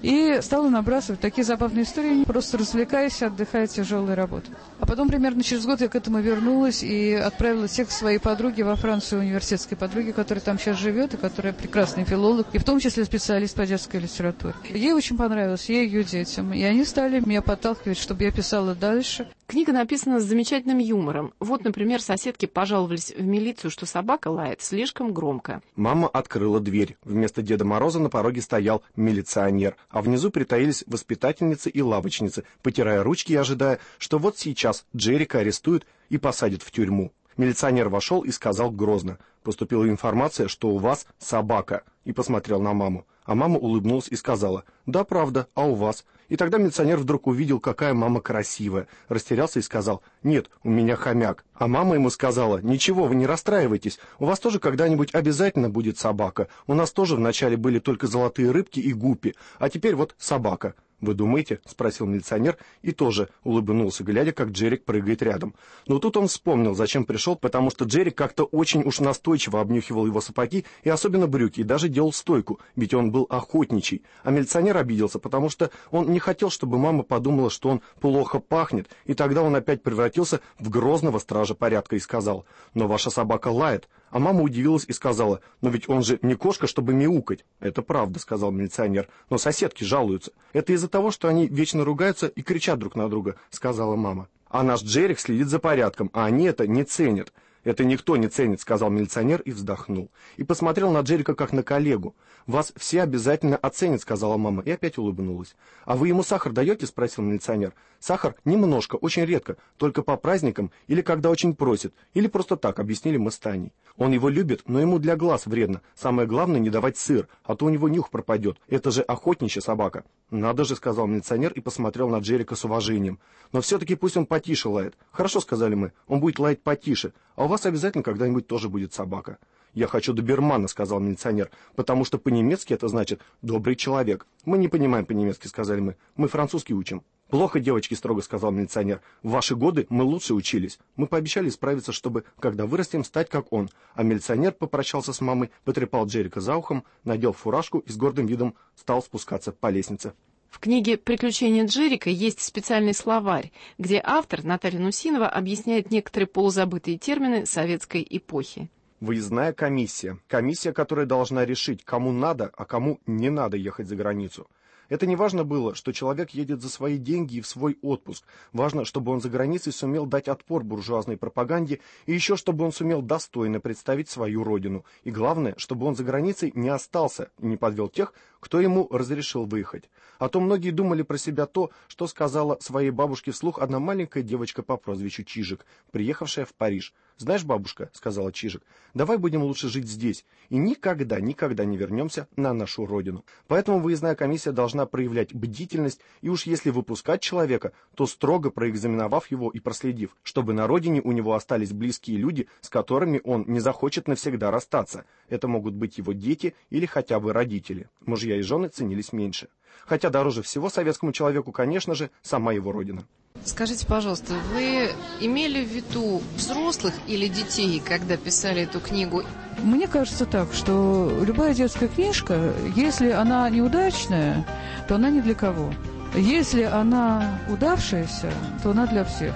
И стала набрасывать такие забавные истории, просто развлекаясь, отдыхая от тяжелой работы. А потом примерно через год я к этому вернулась и отправила всех своей подруги во Францию, университетской подруги, которая там сейчас живет, и которая прекрасный филолог, и в том числе специалист по детской литературе. Ей очень понравилось, ей и ее детям. И они стали меня подталкивать, чтобы я писала дальше. Книга написана с замечательным юмором. Вот, например, соседки пожаловались в милицию, что собака лает слишком громко. Мама открыла дверь. Вместо Деда Мороза на пороге стоял милиционер, а внизу притаились воспитательницы и лавочницы, потирая ручки и ожидая, что вот сейчас Джерика арестуют и посадят в тюрьму. Милиционер вошел и сказал грозно: «Поступила информация, что у вас собака», и посмотрел на маму. А мама улыбнулась и сказала: «Да, правда, а у вас?» И тогда милиционер вдруг увидел, какая мама красивая, растерялся и сказал: «Нет, у меня хомяк». А мама ему сказала: «Ничего, вы не расстраивайтесь, у вас тоже когда-нибудь обязательно будет собака. У нас тоже вначале были только золотые рыбки и гуппи, а теперь вот собака». «Вы думаете?» — спросил милиционер и тоже улыбнулся, глядя, как Джерик прыгает рядом. Но тут он вспомнил, зачем пришел, потому что Джерик как-то очень уж настойчиво обнюхивал его сапоги и особенно брюки, и даже делал стойку, ведь он был охотничий. А милиционер обиделся, потому что он не хотел, чтобы мама подумала, что он плохо пахнет, и тогда он опять превратился в грозного стража порядка и сказал: «Но ваша собака лает». А мама удивилась и сказала: «Но ведь он же не кошка, чтобы мяукать». «Это правда», — сказал милиционер, — «но соседки жалуются. Это из-за того, что они вечно ругаются и кричат друг на друга», — сказала мама. «А наш Джерик следит за порядком, а они это не ценят». «Это никто не ценит», — сказал милиционер и вздохнул. И посмотрел на Джерика как на коллегу. «Вас все обязательно оценят», — сказала мама, и опять улыбнулась. «А вы ему сахар даете?» — спросил милиционер. «Сахар немножко, очень редко, только по праздникам или когда очень просит, или просто так», — объяснили мы с Таней. «Он его любит, но ему для глаз вредно. Самое главное — не давать сыр, а то у него нюх пропадет. Это же охотничья собака». «Надо же», — сказал милиционер и посмотрел на Джерика с уважением. «Но все-таки пусть он потише лает». «Хорошо», — сказали мы, — «он будет лаять потише, а у вас обязательно когда-нибудь тоже будет собака». «Я хочу добермана», — сказал милиционер, «потому что по-немецки это значит «добрый человек». Мы не понимаем по-немецки», — сказали мы, — «мы французский учим». «Плохо, девочки», — строго сказал милиционер, — «в ваши годы мы лучше учились». Мы пообещали исправиться, чтобы, когда вырастем, стать как он. А милиционер попрощался с мамой, потрепал Джерика за ухом, надел фуражку и с гордым видом стал спускаться по лестнице. В книге «Приключения Джерика» есть специальный словарь, где автор Наталья Нусинова объясняет некоторые полузабытые термины советской эпохи. Выездная комиссия. Комиссия, которая должна решить, кому надо, а кому не надо ехать за границу. Это не важно было, что человек едет за свои деньги и в свой отпуск. Важно, чтобы он за границей сумел дать отпор буржуазной пропаганде и еще, чтобы он сумел достойно представить свою родину. И главное, чтобы он за границей не остался и не подвел тех, кто ему разрешил выехать. А то многие думали про себя то, что сказала своей бабушке вслух одна маленькая девочка по прозвищу Чижик, приехавшая в Париж. «Знаешь, бабушка, — сказала Чижик, — давай будем лучше жить здесь и никогда не вернемся на нашу родину». Поэтому выездная комиссия должна проявлять бдительность и уж если выпускать человека, то строго проэкзаменовав его и проследив, чтобы на родине у него остались близкие люди, с которыми он не захочет навсегда расстаться. Это могут быть его дети или хотя бы родители. Мужья и жены ценились меньше. Хотя дороже всего советскому человеку, конечно же, сама его родина. Скажите, пожалуйста, вы имели в виду взрослых или детей, когда писали эту книгу? Мне кажется так, что любая детская книжка, если она неудачная, то она ни для кого. Если она удавшаяся, то она для всех.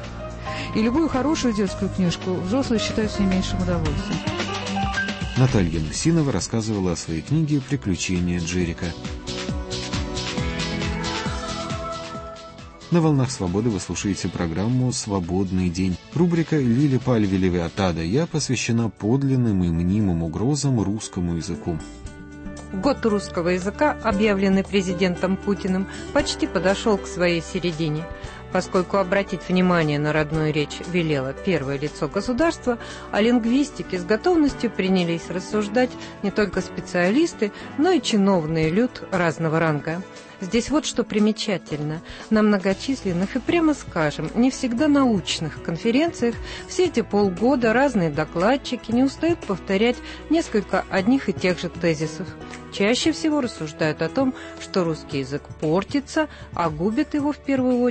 И любую хорошую детскую книжку взрослые считают с не меньшим удовольствием. Наталья Нусинова рассказывала о своей книге «Приключения Джерика». На «Волнах свободы» вы слушаете программу «Свободный день». Рубрика Лили Пальвелевой от А до Я посвящена подлинным и мнимым угрозам русскому языку. Год русского языка, объявленный президентом Путиным, почти подошел к своей середине. Поскольку обратить внимание на родную речь велело первое лицо государства, о лингвистике с готовностью принялись рассуждать не только специалисты, но и чиновный люд разного ранга. Здесь вот что примечательно. На многочисленных и, прямо скажем, не всегда научных конференциях все эти полгода разные докладчики не устают повторять несколько одних и тех же тезисов. Чаще всего рассуждают о том, что русский язык портится, а губит его в первую очередь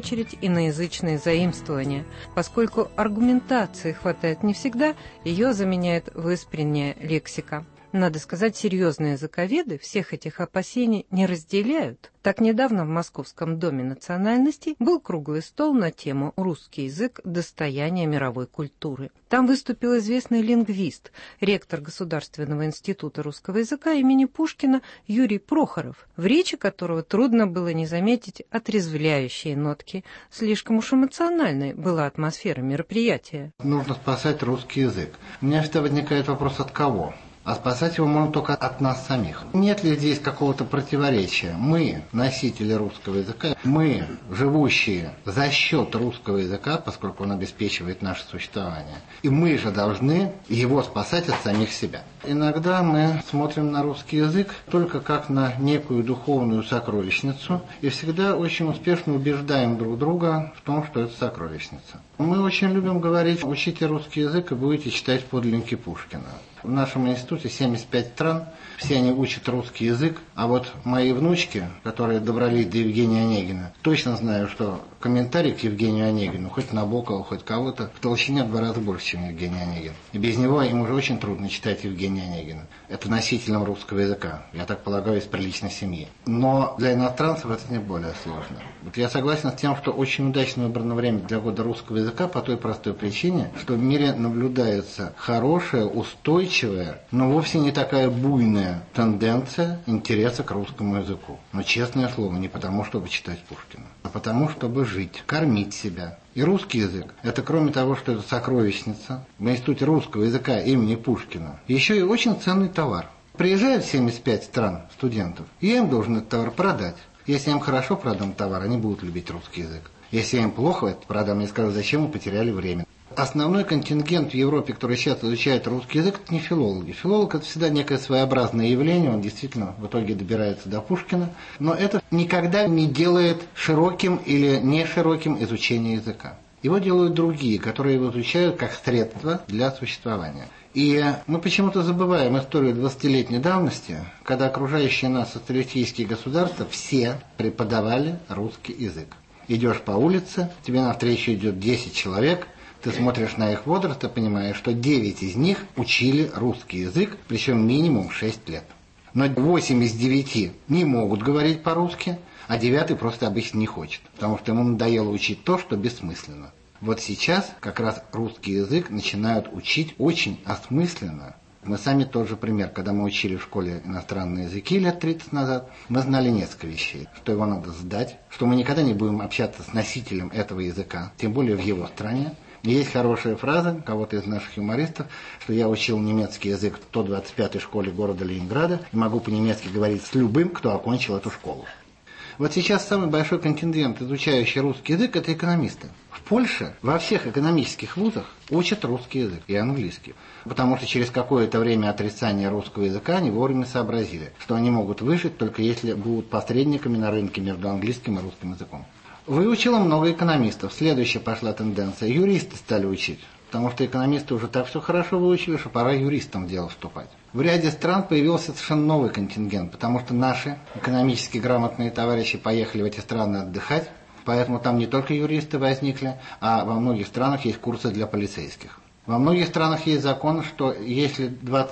иноязычные заимствования. Поскольку аргументации хватает не всегда, ее заменяет выспренняя лексика. Надо сказать, серьезные языковеды всех этих опасений не разделяют. Так недавно в Московском доме национальностей был круглый стол на тему «Русский язык. Достояние мировой культуры». Там выступил известный лингвист, ректор Государственного института русского языка имени Пушкина Юрий Прохоров, в речи которого трудно было не заметить отрезвляющие нотки. Слишком уж эмоциональной была атмосфера мероприятия. Нужно спасать русский язык. У меня всегда возникает вопрос, от кого? А спасать его можно только от нас самих. Нет ли здесь какого-то противоречия? Мы, носители русского языка, мы, живущие за счет русского языка, поскольку он обеспечивает наше существование, и мы же должны его спасать от самих себя. Иногда мы смотрим на русский язык только как на некую духовную сокровищницу и всегда очень успешно убеждаем друг друга в том, что это сокровищница. Мы очень любим говорить: учите русский язык и будете читать подлинники Пушкина. В нашем институте 75 стран, все они учат русский язык, а вот мои внучки, которые добрались до Евгения Онегина, точно знаю, что комментарий к Евгению Онегину, хоть Набокова, хоть кого-то, в толщине в 2 раза больше, чем Евгений Онегин. И без него им уже очень трудно читать Евгения Онегина. Это носителем русского языка, я так полагаю, из приличной семьи. Но для иностранцев это не более сложно. Вот я согласен с тем, что очень удачно выбрано время для года русского языка по той простой причине, что в мире наблюдается хорошая, устойчивая, но вовсе не такая буйная тенденция интереса к русскому языку. Но, честное слово, не потому, чтобы читать Пушкина, а потому, чтобы жить, кормить себя. И русский язык – это, кроме того, что это сокровищница в Институте русского языка имени Пушкина, еще и очень ценный товар. Приезжают 75 стран студентов, и я им должен этот товар продать. Если я им хорошо продам товар, они будут любить русский язык. Если я им плохо это продам, они скажут: зачем вы потеряли время. Основной контингент в Европе, который сейчас изучает русский язык, это не филологи. Филолог – это всегда некое своеобразное явление, он действительно в итоге добирается до Пушкина, но это никогда не делает широким или не широким изучение языка. Его делают другие, которые его изучают как средство для существования. И мы почему-то забываем историю 20-летней давности, когда окружающие нас социалистические государства все преподавали русский язык. Идешь по улице, тебе навстречу идет 10 человек, ты смотришь на их возраст и понимаешь, что 9 из них учили русский язык, причем минимум 6 лет. Но 8 из 9 не могут говорить по-русски, а 9 просто обычно не хочет, потому что ему надоело учить то, что бессмысленно. Вот сейчас как раз русский язык начинают учить очень осмысленно. Мы сами тот же пример, когда мы учили в школе иностранные языки лет 30 назад, мы знали несколько вещей, что его надо сдать, что мы никогда не будем общаться с носителем этого языка, тем более в его стране. Есть хорошая фраза кого-то из наших юмористов, что я учил немецкий язык в 125-й школе города Ленинграда и могу по-немецки говорить с любым, кто окончил эту школу. Вот сейчас самый большой контингент, изучающий русский язык, это экономисты. В Польше во всех экономических вузах учат русский язык и английский. Потому что через какое-то время отрицания русского языка они вовремя сообразили, что они могут выжить только если будут посредниками на рынке между английским и русским языком. Выучило много экономистов. Следующая пошла тенденция. Юристы стали учить. Потому что экономисты уже так все хорошо выучили, что пора юристам в дело вступать. В ряде стран появился совершенно новый контингент, потому что наши экономически грамотные товарищи поехали в эти страны отдыхать. Поэтому там не только юристы возникли, а во многих странах есть курсы для полицейских. Во многих странах есть закон, что если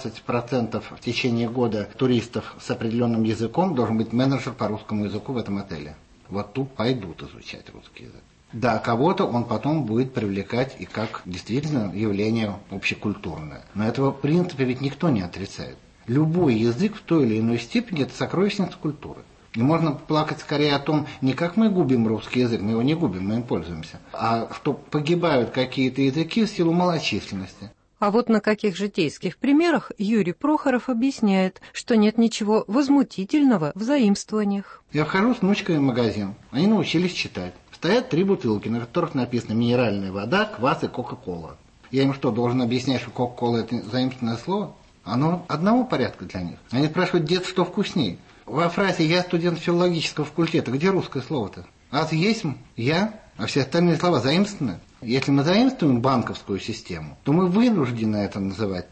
20% в течение года туристов с определенным языком, должен быть менеджер по русскому языку в этом отеле. Вот тут пойдут изучать русский язык. Да, кого-то он потом будет привлекать и как действительно явление общекультурное. Но этого в принципе ведь никто не отрицает. Любой язык в той или иной степени – это сокровищница культуры. И можно плакать скорее о том, не как мы губим русский язык, мы его не губим, мы им пользуемся, а что погибают какие-то языки в силу малочисленности. А вот на каких житейских примерах Юрий Прохоров объясняет, что нет ничего возмутительного в заимствованиях. Я вхожу с внучкой в магазин, они научились читать. Стоят 3 бутылки, на которых написано минеральная вода, квас и кока-кола. Я им что, должен объяснять, что кока-кола – это заимственное слово? Оно одного порядка для них. Они спрашивают: дед, что вкуснее? Во фразе «я студент филологического факультета» где русское слово-то? «Аз есть я», а все остальные слова заимствованы. Если мы заимствуем банковскую систему, то мы вынуждены это называть так.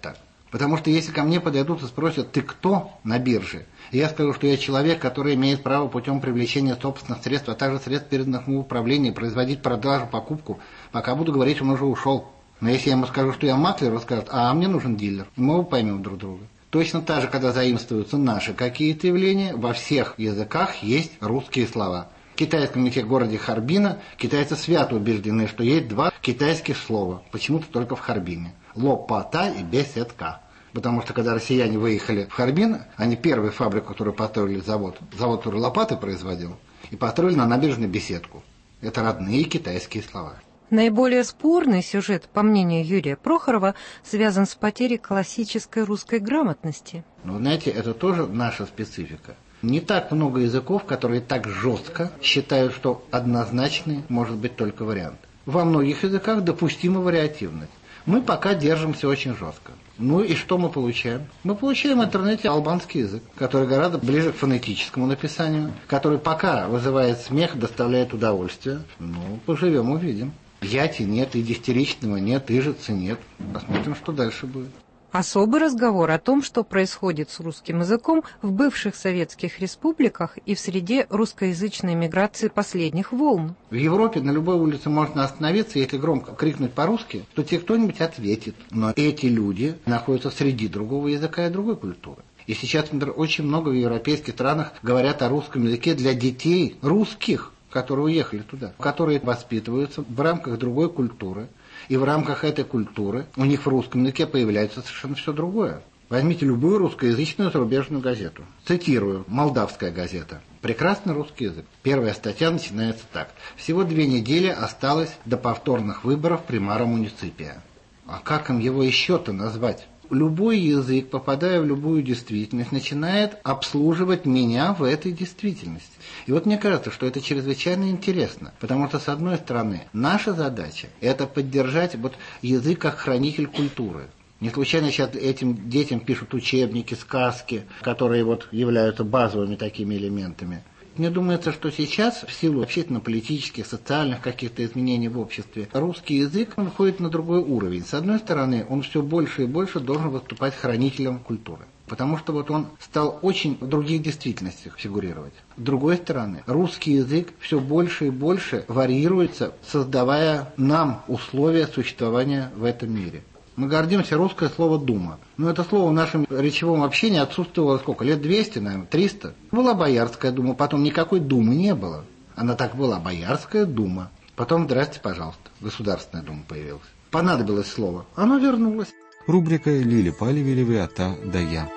Потому что если ко мне подойдут и спросят, ты кто на бирже, и я скажу, что я человек, который имеет право путем привлечения собственных средств, а также средств переданных ему в управление, производить продажу, покупку, пока буду говорить, он уже ушел. Но если я ему скажу, что я маклер, он скажет, а мне нужен дилер. И мы поймем друг друга. Точно так же, когда заимствуются наши какие-то явления, во всех языках есть русские слова. В китайском языке в городе Харбина китайцы свято убеждены, что есть два китайских слова, почему-то только в Харбине. Лопата и беседка. Потому что когда россияне выехали в Харбин, они первую фабрику, которую построили завод, который лопаты производил, и построили на набережной беседку. Это родные китайские слова. Наиболее спорный сюжет, по мнению Юрия Прохорова, связан с потерей классической русской грамотности. Но, знаете, это тоже наша специфика. Не так много языков, которые так жестко считают, что однозначный может быть только вариант. Во многих языках допустима вариативность. Мы пока держимся очень жестко. Ну и что мы получаем? Мы получаем в интернете албанский язык, который гораздо ближе к фонетическому написанию, который пока вызывает смех, доставляет удовольствие. Ну, поживем, увидим. Яти нет, и дистеричного нет, ижицы нет. Посмотрим, что дальше будет. Особый разговор о том, что происходит с русским языком в бывших советских республиках и в среде русскоязычной миграции последних волн. В Европе на любой улице можно остановиться, если громко крикнуть по-русски, то тебе кто-нибудь ответит. Но эти люди находятся среди другого языка и другой культуры. И сейчас, например, очень много в европейских странах говорят о русском языке для детей русских, которые уехали туда, которые воспитываются в рамках другой культуры. И в рамках этой культуры у них в русском языке появляется совершенно все другое. Возьмите любую русскоязычную зарубежную газету. Цитирую, молдавская газета. Прекрасный русский язык. Первая статья начинается так. Всего 2 недели осталось до повторных выборов примара муниципия. А как им его еще-то назвать? Любой язык, попадая в любую действительность, начинает обслуживать меня в этой действительности. И вот мне кажется, что это чрезвычайно интересно, потому что, с одной стороны, наша задача – это поддержать вот язык как хранитель культуры. Не случайно сейчас этим детям пишут учебники, сказки, которые вот являются базовыми такими элементами. Мне думается, что сейчас, в силу общественно-политических, социальных каких-то изменений в обществе, русский язык выходит на другой уровень. С одной стороны, он все больше и больше должен выступать хранителем культуры. Потому что вот он стал очень в других действительностях фигурировать. С другой стороны, русский язык все больше и больше варьируется, создавая нам условия существования в этом мире. Мы гордимся русское слово «дума». Но это слово в нашем речевом общении отсутствовало сколько? Лет 200, наверное, 300. Была Боярская дума, потом никакой думы не было. Она так была, Боярская дума. Потом, здрасте, пожалуйста, Государственная дума появилась. Понадобилось слово, оно вернулось. Рубрика Лили Паливелевой «От А до Я».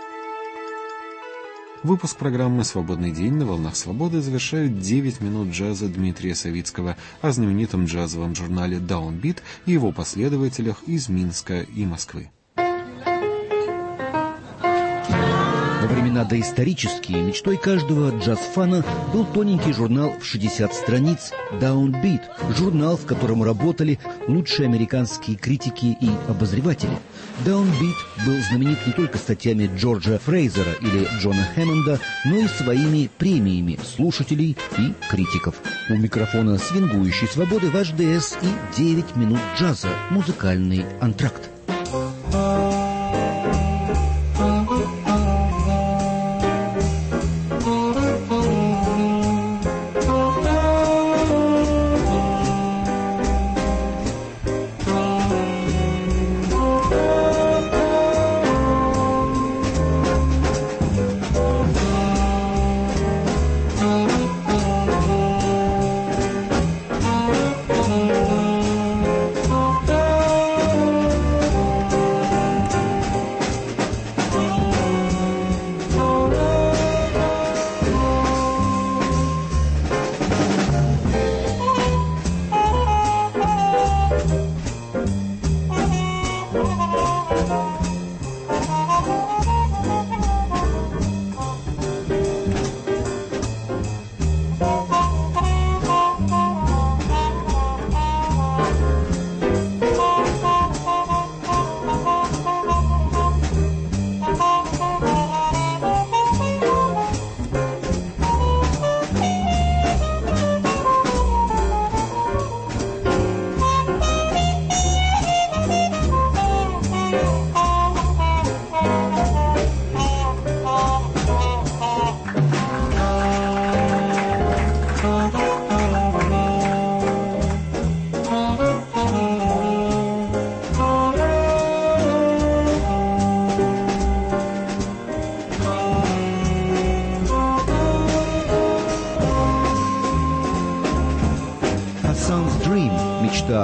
Выпуск программы «Свободный день» на волнах свободы завершают 9 минут джаза Дмитрия Савицкого о знаменитом джазовом журнале «Даунбит» и его последователях из Минска и Москвы. Во времена доисторические мечтой каждого джаз-фана был тоненький журнал в 60 страниц «Даунбит», журнал, в котором работали лучшие американские критики и обозреватели. «Даунбит» был знаменит не только статьями Джорджа Фрейзера или Джона Хэммонда, но и своими премиями слушателей и критиков. У микрофона свингующей свободы ваш ДС и 9 минут джаза, музыкальный антракт.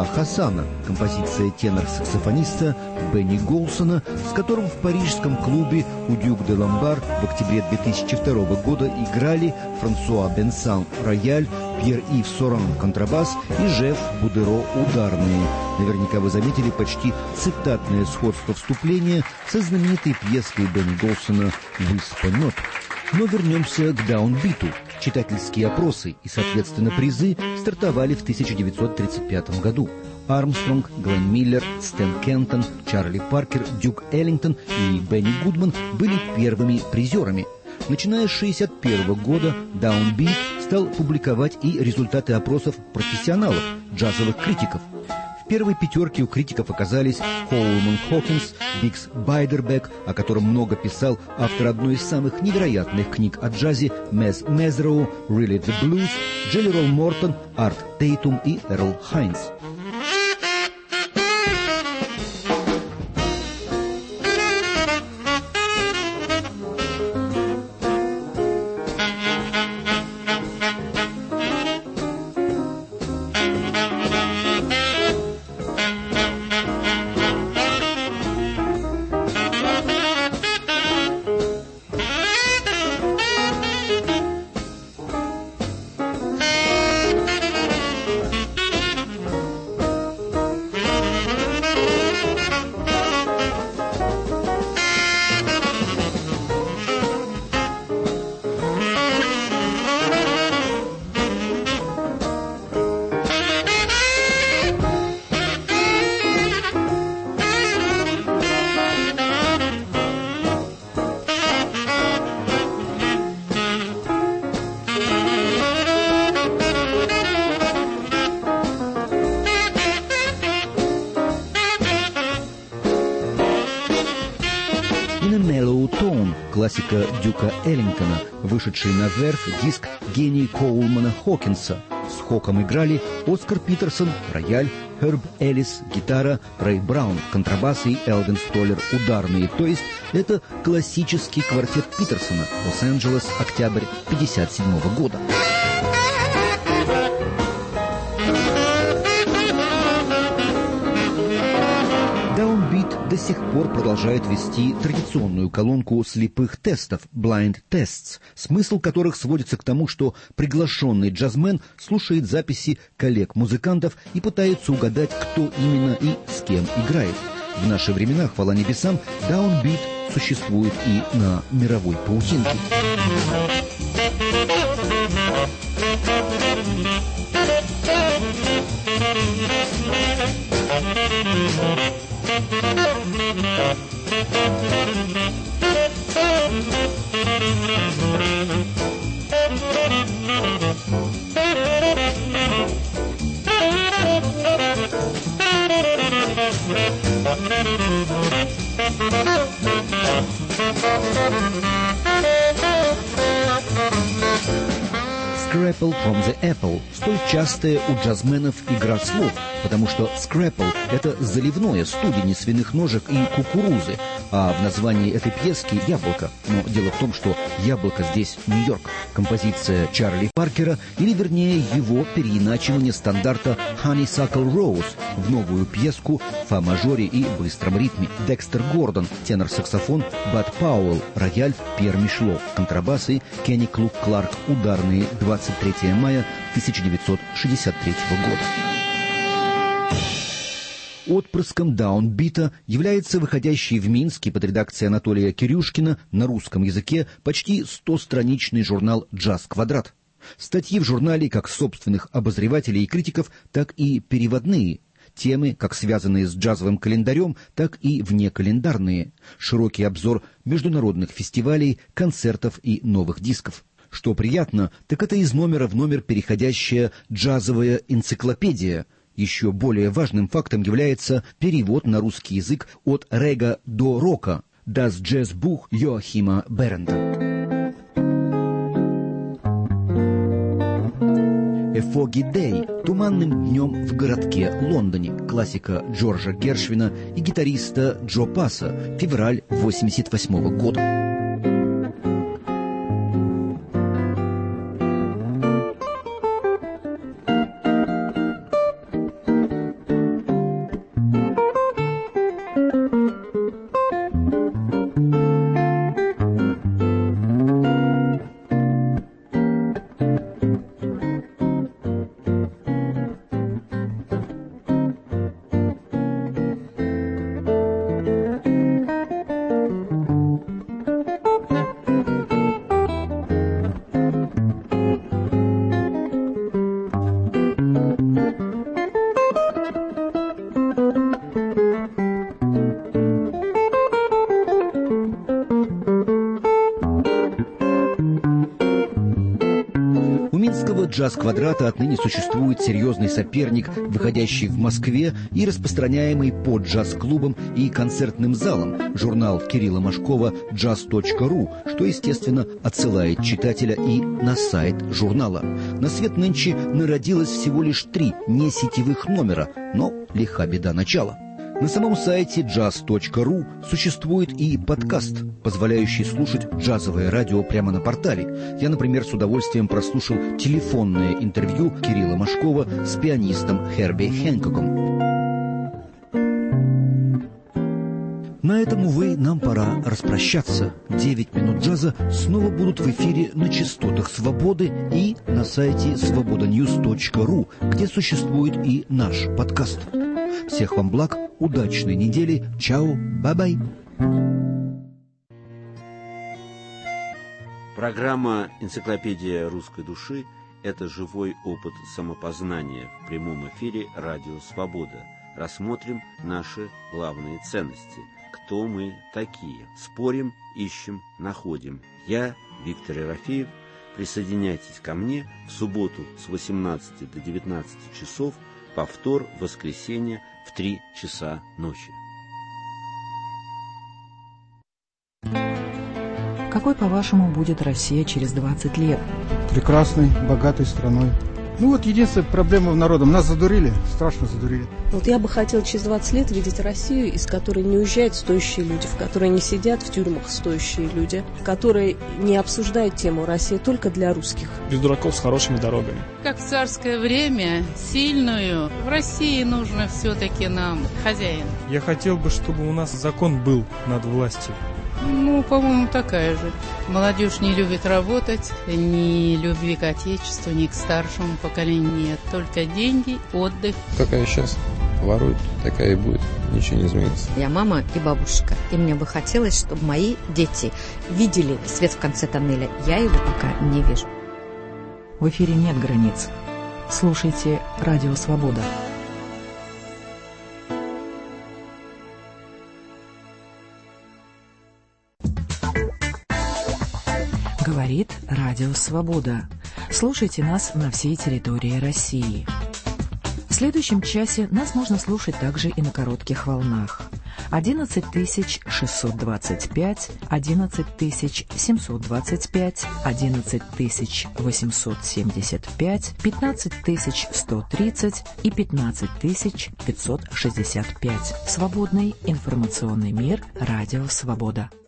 Хасана, композиция тенор-саксофониста Бенни Голсона, с которым в парижском клубе у Дюк де Ламбар в октябре 2002 года играли Франсуа Бенсан рояль, Пьер-Ив Соран контрабас и Жеф Будеро ударные. Наверняка вы заметили почти цитатное сходство вступления со знаменитой пьеской Бенни Голсона «Выспанет». Но вернемся к даунбиту. Читательские опросы и, соответственно, призы стартовали в 1935 году. Армстронг, Глен Миллер, Стэн Кентон, Чарли Паркер, Дюк Эллингтон и Бенни Гудман были первыми призерами. Начиная с 1961 года даунбит стал публиковать и результаты опросов профессионалов, джазовых критиков. В первой пятерке у критиков оказались Коулман Хокинс, Бикс Байдербек, о котором много писал автор одной из самых невероятных книг о джазе Мез Мезроу, Really the Blues, Джелли Ролл Мортон, Арт Тейтум и Эрл Хайнс. Классика Дюка Эллингтона, вышедший на верфь диск «Гений Коулмана Хокинса». С Хоком играли Оскар Питерсон, рояль, Херб Эллис, гитара, Рэй Браун, контрабас и Элвин Столлер, ударные. То есть это классический квартет Питерсона, Лос-Анджелес, октябрь 1957 года. Даунбит до сих пор продолжает вести традиционную колонку слепых тестов «Blind Tests», смысл которых сводится к тому, что приглашенный джазмен слушает записи коллег-музыкантов и пытается угадать, кто именно и с кем играет. В наши времена, хвала небесам, даунбит существует и на мировой паутинке. Scrapple from the Apple – столь частая у джазменов игра слов, потому что scrapple – это заливное студень из свиных ножек и кукурузы, а в названии этой пьески – яблоко. Но дело в том, что яблоко здесь Нью-Йорк. Композиция Чарли Паркера, или вернее его переиначивание стандарта Honeysuckle Rose в новую пьеску в фа-мажоре и быстром ритме. Декстер Гордон, тенор-саксофон, Бад Пауэлл, рояль, Пьер Мишло, контрабас и Кенни Клук Кларк, ударные, 23 мая 1963 года. Отпрыском даунбита является выходящий в Минске под редакцией Анатолия Кирюшкина на русском языке почти 100-страничный журнал «Джаз Квадрат». Статьи в журнале как собственных обозревателей и критиков, так и переводные. Темы, как связанные с джазовым календарем, так и внекалендарные. Широкий обзор международных фестивалей, концертов и новых дисков. Что приятно, так это из номера в номер переходящая джазовая энциклопедия. Еще более важным фактом является перевод на русский язык от рега до рока «Das Jazzbuch» Йоахима Беренда. «A Foggy Day» — «Туманным днем в городке Лондоне», классика Джорджа Гершвина и гитариста Джо Пасса, февраль 1988 года. пределах джаз-квадрата отныне существует серьезный соперник, выходящий в Москве и распространяемый по джаз-клубам и концертным залам, журнал Кирилла Машкова «Jazz.ru», что, естественно, отсылает читателя и на сайт журнала. На свет нынче народилось всего лишь 3 несетевых номера, но лиха беда начала. На самом сайте jazz.ru существует и подкаст, позволяющий слушать джазовое радио прямо на портале. Я, например, с удовольствием прослушал телефонное интервью Кирилла Машкова с пианистом Херби Хэнкоком. На этом, увы, нам пора распрощаться. 9 минут джаза снова будут в эфире на частотах Свободы и на сайте svobodanews.ru, где существует и наш подкаст. Всех вам благ, удачной недели, чао, бай-бай. Программа «Энциклопедия русской души» – это живой опыт самопознания в прямом эфире «Радио Свобода». Рассмотрим наши главные ценности. Кто мы такие? Спорим, ищем, находим. Я, Виктор Ерофеев. Присоединяйтесь ко мне в субботу с 18 до 19 часов, повтор в воскресенье в 3 часа ночи. Какой, по-вашему, будет Россия через 20 лет? Прекрасной, богатой страной. Ну вот единственная проблема в народе. Нас задурили, страшно задурили. Вот я бы хотел через 20 лет видеть Россию, из которой не уезжают стоящие люди, в которой не сидят в тюрьмах стоящие люди, которые не обсуждают тему «Россия только для русских». Без дураков с хорошими дорогами. Как в царское время, сильную, в России нужно все-таки нам хозяин. Я хотел бы, чтобы у нас закон был над властью. Ну, по-моему, такая же. Молодежь не любит работать, ни любви к отечеству, ни к старшему поколению нет. Только деньги, отдых. Какая сейчас ворует, такая и будет. Ничего не изменится. Я мама и бабушка, и мне бы хотелось, чтобы мои дети видели свет в конце тоннеля. Я его пока не вижу. В эфире нет границ. Слушайте «Радио Свобода». Говорит Радио Свобода. Слушайте нас на всей территории России. В следующем часе нас можно слушать также и на коротких волнах. 11625, 11725, 11875, 15130 и 15565. Свободный информационный мир. Радио Свобода.